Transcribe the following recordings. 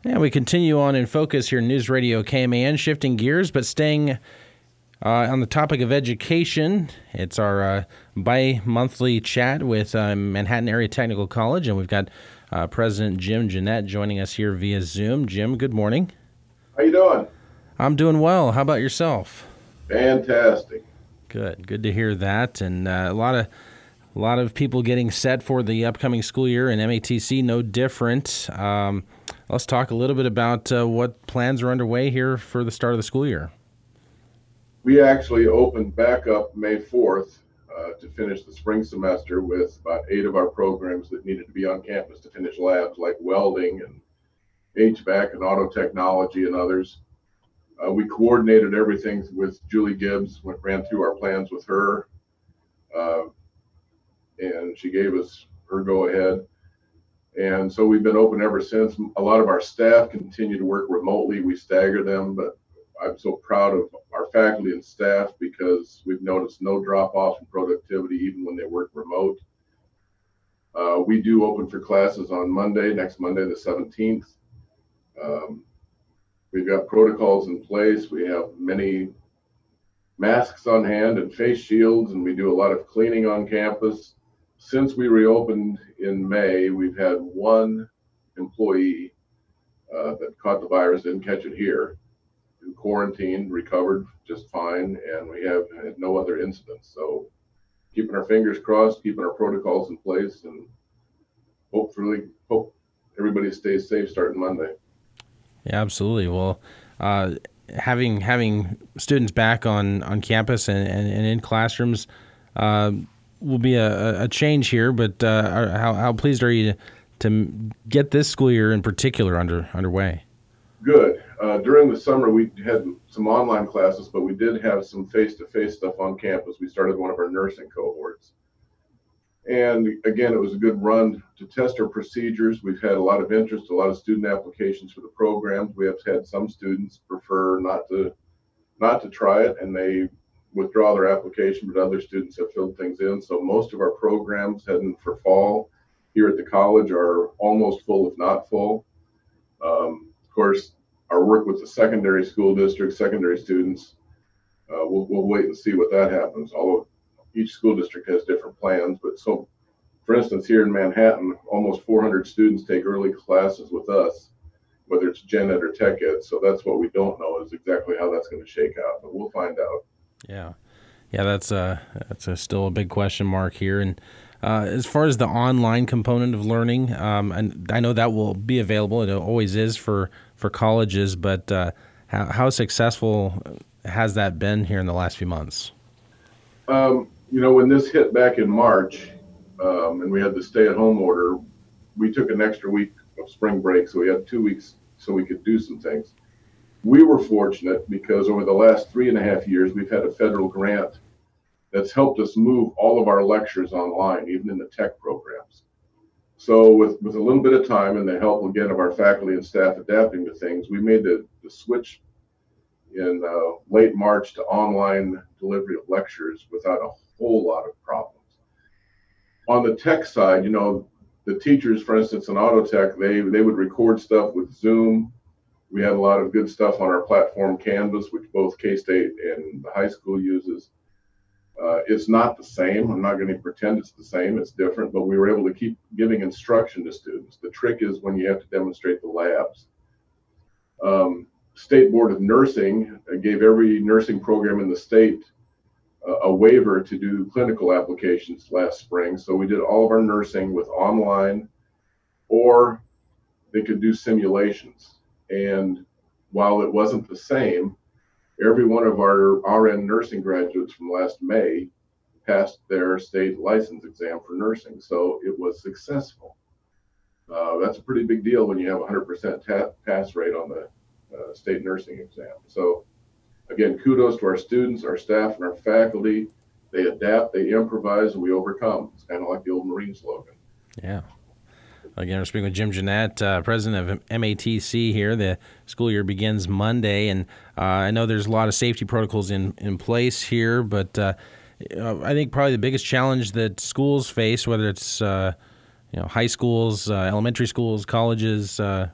And we continue on in focus here in News Radio KMAN, shifting gears, but staying on the topic of education. It's our bi-monthly chat with Manhattan Area Technical College, and we've got President Jim Jeanette joining us here via Zoom. Jim, good morning. How you doing? I'm doing well. How about yourself? Fantastic. Good to hear that, and a lot of people getting set for the upcoming school year, and MATC no different. Let's talk a little bit about what plans are underway here for the start of the school year. We actually opened back up May 4th to finish the spring semester with about 8 of our programs that needed to be on campus to finish labs like welding and HVAC and auto technology and others. We coordinated everything with Julie Gibbs, ran through our plans with her, and she gave us her go-ahead. And so we've been open ever since. A lot of our staff continue to work remotely. We stagger them, but I'm so proud of our faculty and staff because we've noticed no drop-off in productivity even when they work remote. We do open for classes on next Monday, the 17th. We've got protocols in place. We have many masks on hand and face shields, and we do a lot of cleaning on campus. Since we reopened in May, we've had one employee that caught the virus, didn't catch it here, who quarantined, recovered just fine, and we have had no other incidents. So keeping our fingers crossed, keeping our protocols in place, and hope everybody stays safe starting Monday. Yeah, absolutely. Well, having students back on campus and in classrooms will be a change here, but how pleased are you to get this school year in particular underway? Good. During the summer, we had some online classes, but we did have some face-to-face stuff on campus. We started one of our nursing cohorts. And again, it was a good run to test our procedures. We've had a lot of interest, a lot of student applications for the programs. We have had some students prefer not to try it, and they withdraw their application, but other students have filled things in. So most of our programs heading for fall here at the college are almost full, if not full. Of course, our work with the secondary school district, secondary students, we'll wait and see what that happens. Although each school district has different plans, but so, for instance, here in Manhattan, almost 400 students take early classes with us, whether it's gen ed or tech ed. So that's what we don't know is exactly how that's going to shake out, but we'll find out. Yeah, that's still a big question mark here. And as far as the online component of learning, and I know that will be available. It always is for colleges, but how successful has that been here in the last few months? When this hit back in March, and we had the stay-at-home order, we took an extra week of spring break, so we had 2 weeks so we could do some things. We were fortunate because over the last 3.5 years, we've had a federal grant that's helped us move all of our lectures online, even in the tech programs. So with a little bit of time and the help, again, of our faculty and staff adapting to things, we made the switch in late March to online delivery of lectures without a whole lot of problems. On the tech side, the teachers, for instance, in auto tech, they would record stuff with Zoom. We had a lot of good stuff on our platform Canvas, which both K-State and the high school uses. It's not the same. I'm not going to pretend it's the same. It's different, but we were able to keep giving instruction to students. The trick is when you have to demonstrate the labs. State Board of Nursing gave every nursing program in the state a waiver to do clinical applications last spring. So we did all of our nursing with online, or they could do simulations. And while it wasn't the same, every one of our RN nursing graduates from last May passed their state license exam for nursing. So it was successful. That's a pretty big deal when you have a 100% pass rate on the state nursing exam. So again, kudos to our students, our staff, and our faculty. They adapt, they improvise, and we overcome. It's kind of like the old Marine slogan. Yeah. Again, we're speaking with Jim Jeanette, president of MATC here. The school year begins Monday, and I know there's a lot of safety protocols in place here, but I think probably the biggest challenge that schools face, whether it's high schools, elementary schools, colleges,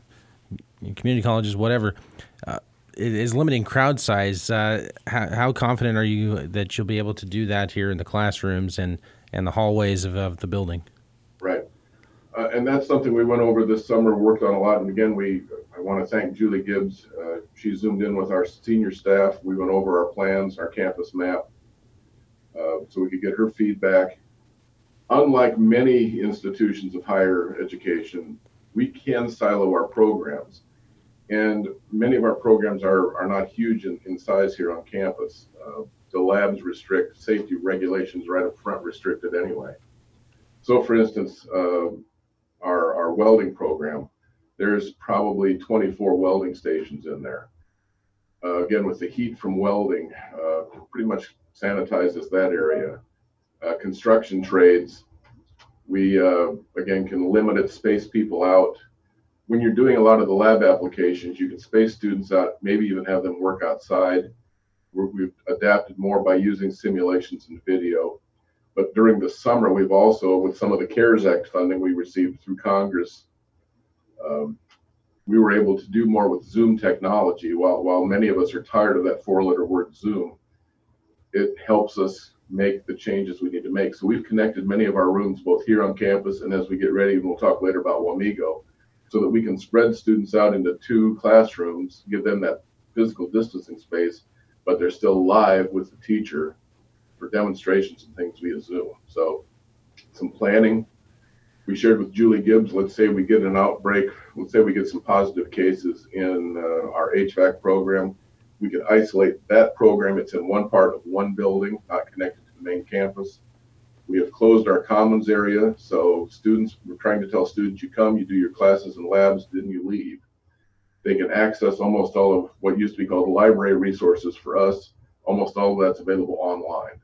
community colleges, whatever, is limiting crowd size. How confident are you that you'll be able to do that here in the classrooms and the hallways of the building? Right. And that's something we went over this summer, worked on a lot. And again, I want to thank Julie Gibbs. She zoomed in with our senior staff. We went over our plans, our campus map, so we could get her feedback. Unlike many institutions of higher education, we can silo our programs. And many of our programs are not huge in size here on campus. The labs restrict, safety regulations right up front restricted anyway. So for instance, our welding program, there's probably 24 welding stations in there. Again, with the heat from welding, pretty much sanitizes that area. Construction trades, we again can limit it, space people out. When you're doing a lot of the lab applications, you can space students out, maybe even have them work outside. We've adapted more by using simulations and video. But during the summer, we've also, with some of the CARES Act funding we received through Congress, we were able to do more with Zoom technology. While many of us are tired of that four-letter word Zoom, it helps us make the changes we need to make. So we've connected many of our rooms, both here on campus and as we get ready, and we'll talk later about Wamego, so that we can spread students out into 2 classrooms, give them that physical distancing space, but they're still live with the teacher for demonstrations and things via Zoom. So some planning. We shared with Julie Gibbs, let's say we get an outbreak, let's say we get some positive cases in our HVAC program. We could isolate that program. It's in one part of one building, not connected to the main campus. We have closed our commons area, so students, we're trying to tell students, you come, you do your classes and labs, then you leave. They can access almost all of what used to be called library resources for us. Almost all of that's available online.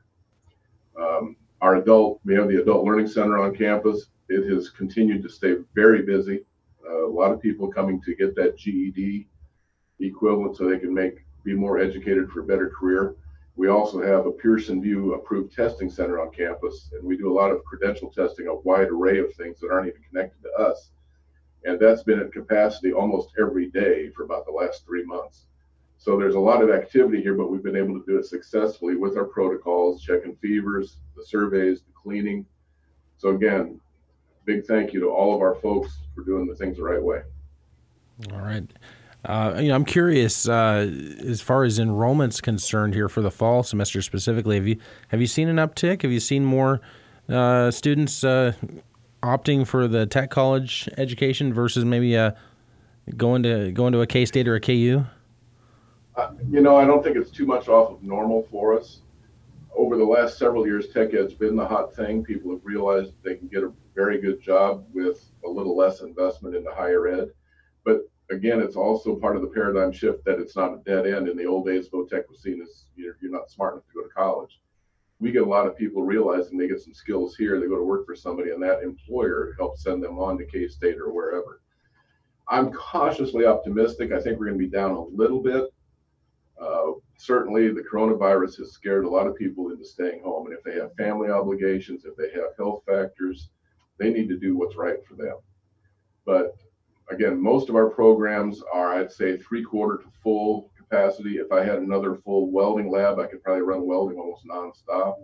We have the Adult Learning Center on campus. It has continued to stay very busy. A lot of people coming to get that GED equivalent so they can be more educated for a better career. We also have a Pearson VUE approved testing center on campus, and we do a lot of credential testing, a wide array of things that aren't even connected to us. And that's been at capacity almost every day for about the last 3 months. So there's a lot of activity here, but we've been able to do it successfully with our protocols, checking fevers, the surveys, the cleaning. So again, big thank you to all of our folks for doing the things the right way. All right. I'm curious, as far as enrollment's concerned here for the fall semester specifically, have you seen an uptick? Have you seen more students opting for the tech college education versus maybe going to a K-State or a KU? I don't think it's too much off of normal for us. Over the last several years, tech ed's been the hot thing. People have realized they can get a very good job with a little less investment into higher ed. But again, it's also part of the paradigm shift that it's not a dead end. In the old days, vo-tech was seen as you're not smart enough to go to college. We get a lot of people realizing they get some skills here, they go to work for somebody, and that employer helps send them on to K-State or wherever. I'm cautiously optimistic. I think we're going to be down a little bit. Certainly, the coronavirus has scared a lot of people into staying home. And if they have family obligations, if they have health factors, they need to do what's right for them. But again, most of our programs are, I'd say, 3/4 to full capacity. If I had another full welding lab, I could probably run welding almost nonstop.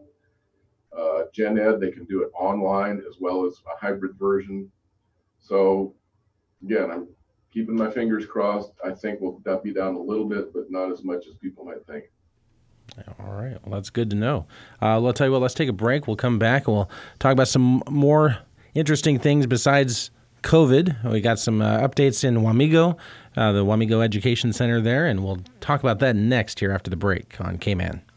Gen Ed, they can do it online as well as a hybrid version. So again, I'm keeping my fingers crossed. I think we'll be down a little bit, but not as much as people might think. All right. Well, that's good to know. I'll tell you what, let's take a break. We'll come back and we'll talk about some more interesting things besides COVID. We got some updates in Wamego, the Wamego Education Center there, and we'll talk about that next here after the break on K-Man.